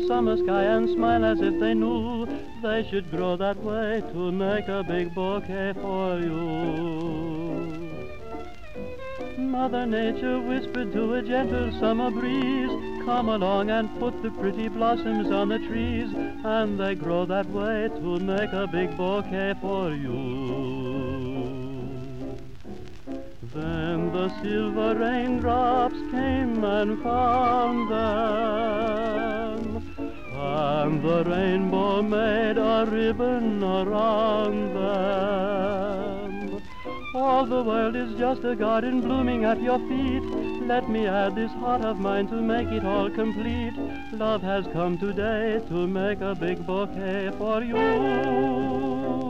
summer sky and smile as if they knew they should grow that way to make a big bouquet for you. Mother Nature whispered to a gentle summer breeze, come along and put the pretty blossoms on the trees, and they grow that way to make a big bouquet for you. Then the silver raindrops came and found them, and the rainbow made a ribbon around them. All the world is just a garden blooming at your feet. Let me add this heart of mine to make it all complete. Love has come today to make a big bouquet for you.